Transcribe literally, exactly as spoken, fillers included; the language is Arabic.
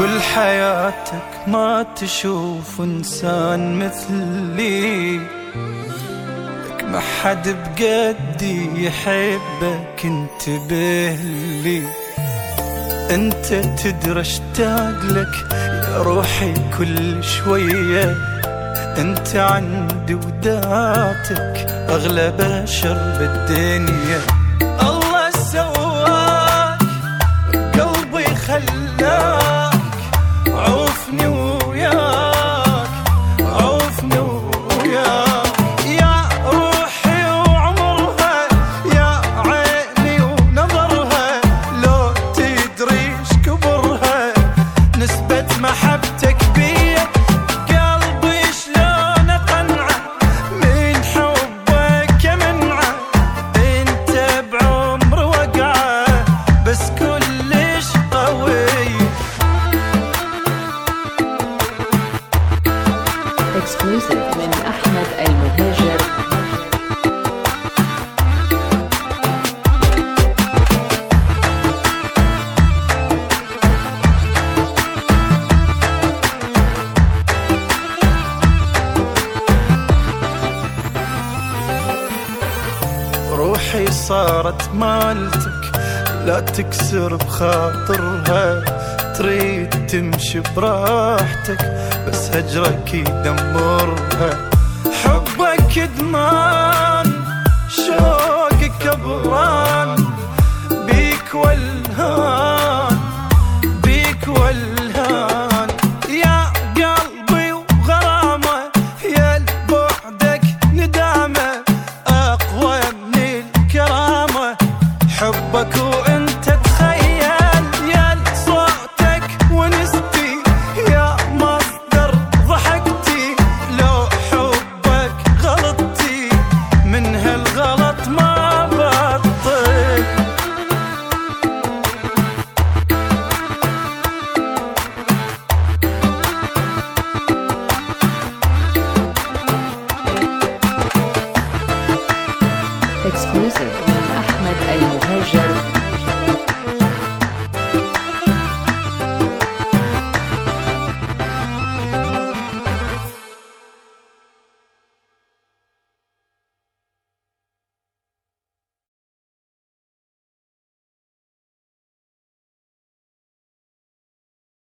كل حياتك ما تشوف إنسان مثلي، لك ما حد بقدي يحبك انتبه لي. انت تدري اشتاق لك يا روحي كل شوية، انت عندي وذاتك اغلى بشر بالدنيا. الله سواك قلبي خلاك عوفني وياك، عوفني وياك يا روحي وعمرها، يا عيني ونظرها، لو تدري ايش كبرها نسبة محبتك بيا. قلبي شلون اقنعه من حبك منعه، انت بعمر وقعه بس كلش قوي. Exclusive من أحمد المهاجر. روحي صارت مالتك لا تكسر بخاطرها، تريد تمشي براحتك بس هجرك يدمرها. حبك ادمان شوقك كبران، بيك والهان بيك والهان